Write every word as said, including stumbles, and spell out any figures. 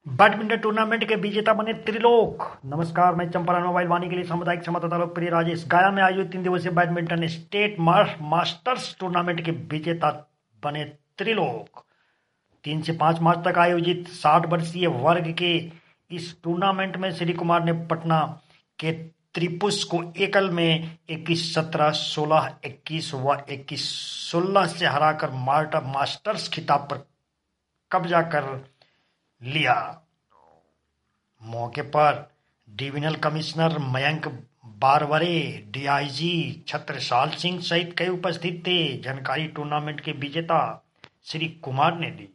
Badminton tournament के विजेता बने त्रिलोक। नमस्कार, मैं चंपारण मोबाइल वाणी के लिए सामुदायिक संवाददाता लोकप्रिय राजेश। गया में आयोजित तीन दिवसीय बैडमिंटन स्टेट मास्टर्स टूर्नामेंट के विजेता बने त्रिलोक। तीन से पांच मार्च तक आयोजित साठ वर्षीय वर्ग के इस टूर्नामेंट में श्री कुमार ने पटना के त्रिपुष को एकल में इक्कीस सत्रह, सोलह इक्कीस व इक्कीस सोलह से हराकर माल्टा मास्टर्स खिताब पर कब्जा कर लिया। मौके पर divisional commissioner Mayank Barware, DIG Chhatrasal Singh सहित कई उपस्थित थे। जानकारी टूर्नामेंट के विजेता श्री कुमार ने दी।